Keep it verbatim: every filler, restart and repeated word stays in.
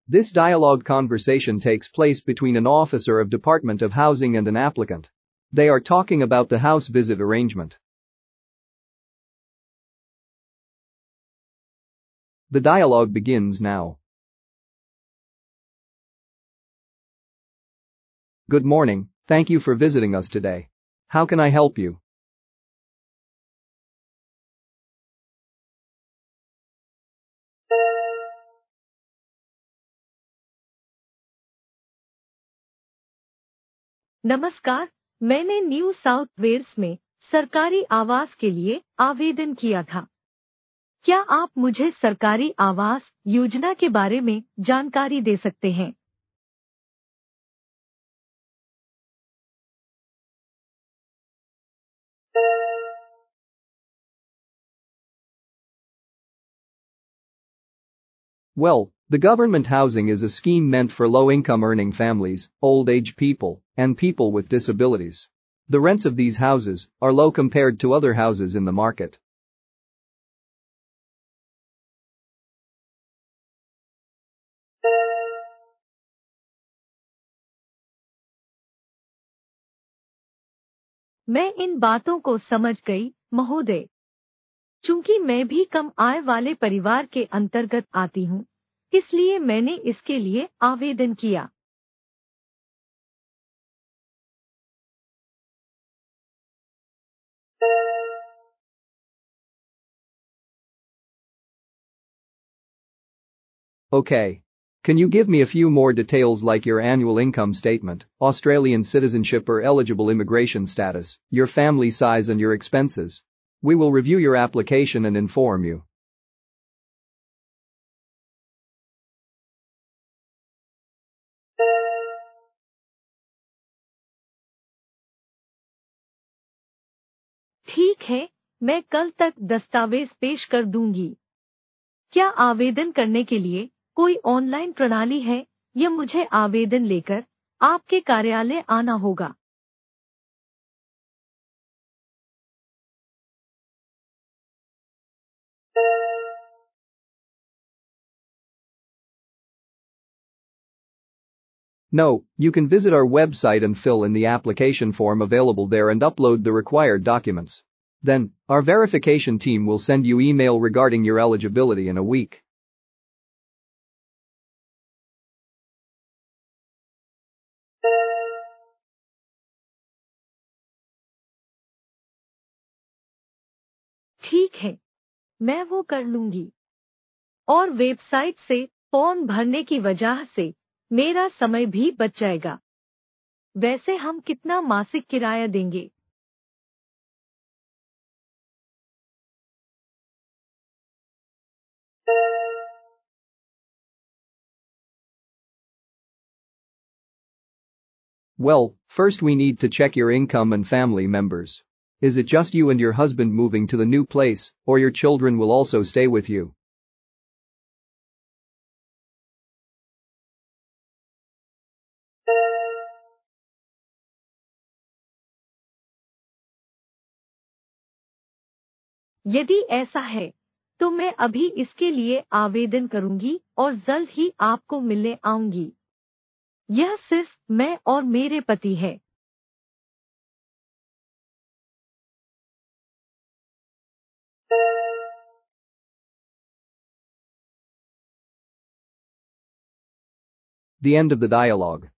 This dialogue conversation takes place between an officer of Department of Housing and an applicant. They are talking about the house visit arrangement. The dialogue begins now. Good morning, thank you for visiting us today. How can I help you? नमस्कार, मैंने new south Wales में सरकारी आवास के लिए आवेदन किया था। क्या आप मुझे सरकारी आवास योजना के बारे में जानकारी दे सकते हैं? Well, the government housing is a scheme meant for low-income earning families, old-age people, and people with disabilities. The rents of these houses are low compared to other houses in the market. मैं इन बातों को समझ गई, महोदय। चूंकि मैं भी कम आय वाले परिवार के अंतर्गत आती हूँ, इसलिए मैंने इसके लिए आवेदन किया। Okay. Can you give me a few more details like your annual income statement, Australian citizenship or eligible immigration status, your family size and your expenses? We will review your application and inform you. ठीक है, मैं कल तक दस्तावेज पेश कर दूंगी। क्या आवेदन करने के लिए कोई ऑनलाइन प्रणाली है या मुझे आवेदन लेकर आपके कार्यालय आना होगा? No, you can visit our website and fill in the application form available there and upload the required documents. Then, our verification team will send you email regarding your eligibility in a week. ठीक है, मैं वो कर लूंगी। और website से form भरने की वजह से मेरा समय भी बच जाएगा। वैसे हम कितना मासिक किराया देंगे? Well, first we need to check your income and family members. Is it just you and your husband moving to the new place, or your children will also stay with you? यदि ऐसा है, तो मैं अभी इसके लिए आवेदन करूंगी और जल्द ही आपको मिलने आऊंगी। यह सिर्फ मैं और मेरे पति है। The end of the dialogue.